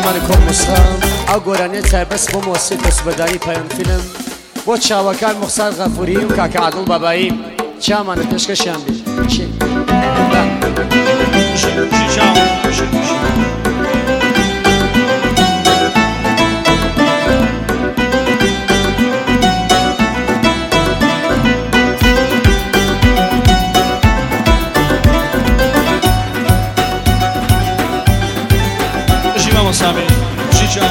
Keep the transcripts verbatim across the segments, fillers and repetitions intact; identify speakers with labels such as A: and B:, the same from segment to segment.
A: چامانی کۆمۆسخام ئەو گۆرانیە تایبەت بۆ مۆسیقی دەستبەرداری پایان فیلم بۆ چاوەکان مختار غەفوری و کاکە عادڵ بابایی چامانە پێشکەشیان بێ
B: Vamos a ver, chicha.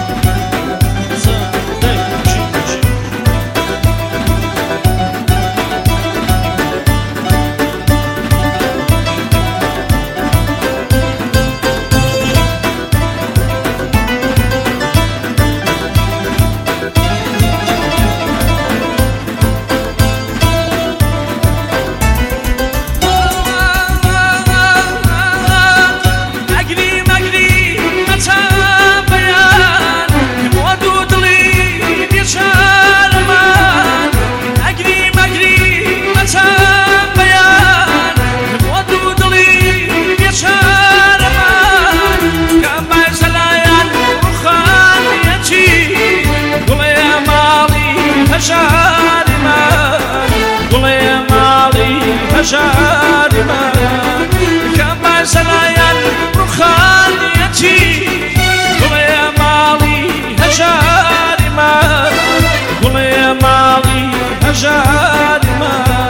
C: شارما كما زلايان روخانيتي قل يا مالي هجارما قل يا مالي هجارما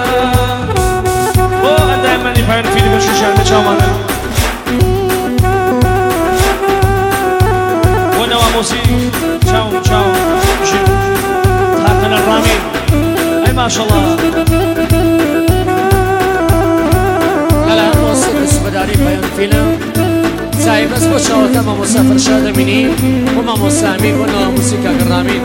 C: وانا دائما يفعل فيني بالشجاعة جامانا وانا وموسيقى تشاو تشاو حقنا الرامين اي ما شاء الله
A: داری پایان فیلم سعی بس با شاهد ما مسافر شده مینی و ما مسامی و نا موسیقی گرامین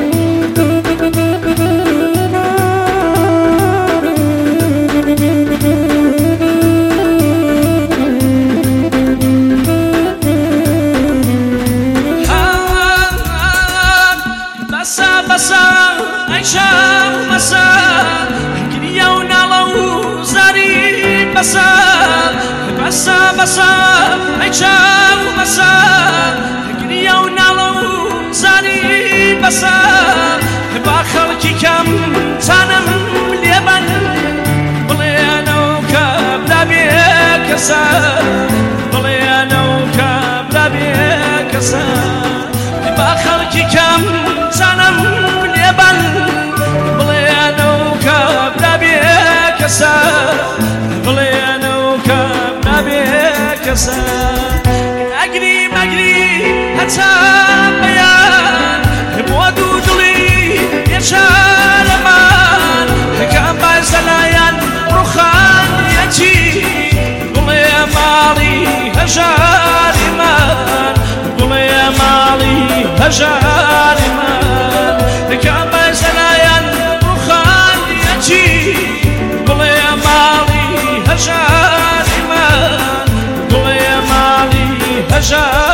C: بسا بسا عيشا مسا كنيونا لو زاري بسا بسا بسا عيشا مسا كنيونا لو زاري بسا باخلكي كم تنم ليبن بليانو كبلا بيكسا بليانو كبلا بيكسا باخلكي كم تنم ليبن بليانو كبلا بيكسا بليانو كبلا بيكسا أجري مجري حتى بيان بودو دلي يشال مان كم بزلايان روخان يجي قل يا مالي هجاري مان قل يا مالي هجاري مان كم بزلايان روخان يجي قل يا مالي هجاري مان قل يا مالي هجاري